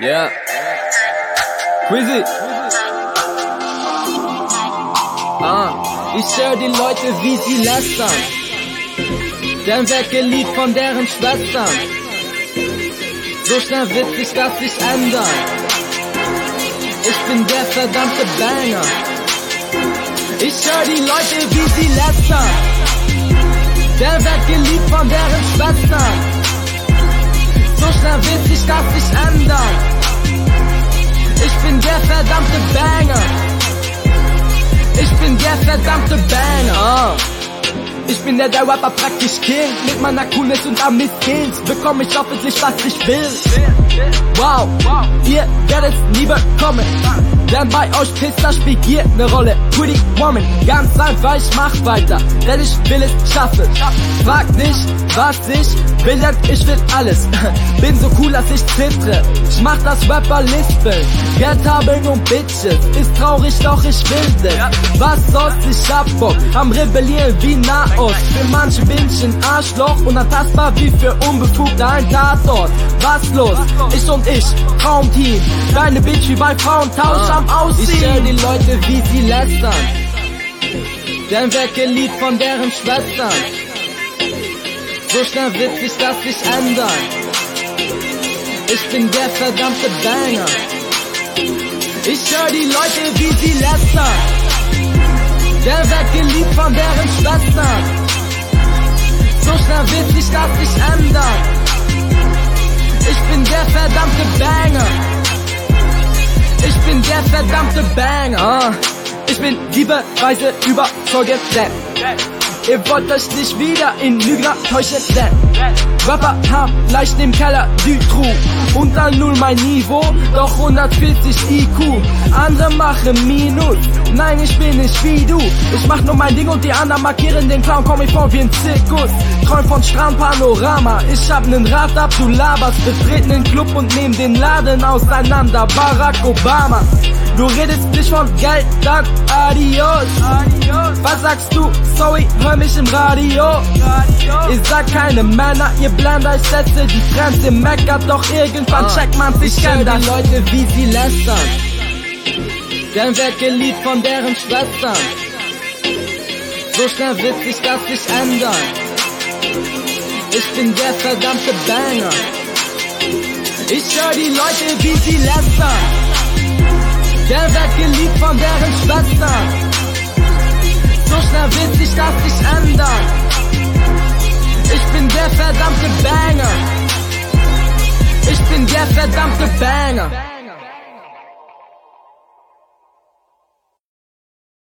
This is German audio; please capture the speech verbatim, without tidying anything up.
Yeah. Quizzy. Ah, ich höre die Leute, wie sie lästern. Denn Weggelied von deren Schwestern. So schnell wird sich das nicht ändern. Ich bin der verdammte Banger. Ich höre die Leute, wie sie lästern. Der wird geliebt von deren Schwestern. So schnell wird sich das nicht ändern. Ich bin der verdammte Banger. Ich bin der verdammte Banger. Oh. Ich bin der, der Rapper praktisch killt. Mit meiner Coolness und Ami-Skills bekomm ich hoffentlich, was ich will. Wow, ihr werdet nie bekommen. Denn bei euch Pisser spielt hier ne Rolle. Pretty Woman, ganz einfach, ich mach weiter, denn ich will es schaffen. Frag nicht, was ich will, denn ich will alles. Bin so cool, dass ich zittere. Ich mach das Rapper-Lispeln. Geld haben und Bitches, ist traurig, doch ich will es. Was soll's, ich hab Bock, am Rebellieren wie Nahost. Für manche bin ich ein Arschloch, unantastbar wie für Unbefugte ein Tatort. Was los? Ich und ich, Traumteam. Deine Bitch wie bei Frauentausch am Aussehen. Ich höre die Leute, wie sie lästern. Denn Weggelied von deren Schwestern. So schnell wird sich das nicht ändern. Ich bin der verdammte Banger. Ich höre die Leute, wie sie lästern. Der Weggelied von deren Schwestern. So schnell wird sich das nicht ändern. Ich bin der verdammte Banger. Ich bin der verdammte Banger. Ah, ich bin liebeweise überzeugend, denn ihr wollt euch nicht wieder in Lügner täuschen, denn Rapper haben leicht im Keller die Crew. Unter null mein Niveau, doch hundertvierzig I Q. Andere machen Minus, nein ich bin nicht wie du. Ich mach nur mein Ding und die anderen markieren den Clown. Komm ich vor wie ein Zirkus, träum von Strandpanorama. Ich hab nen Rad ab, du laberst. Betreten den Club und nehm den Laden auseinander. Barack Obama. Du redest nicht von Geld, dann adios. Was sagst du? Sorry, hör mich im Radio. Ihr seid keine Männer, ihr Blender. Ich setze die Trends, ihr meckert, doch irgendwann checkt man sich. Ich kenn die Leute, wie sie lästern. Denn Weggelied von deren Schwestern. So schnell wird sich das nicht ändern. Ich bin der verdammte Banger. Ich höre die Leute, wie sie lästern. Der wird geliebt von deren Schwestern. So schnell wird sich das nicht ändern. Ich bin der verdammte Banger. Ich bin der verdammte Banger.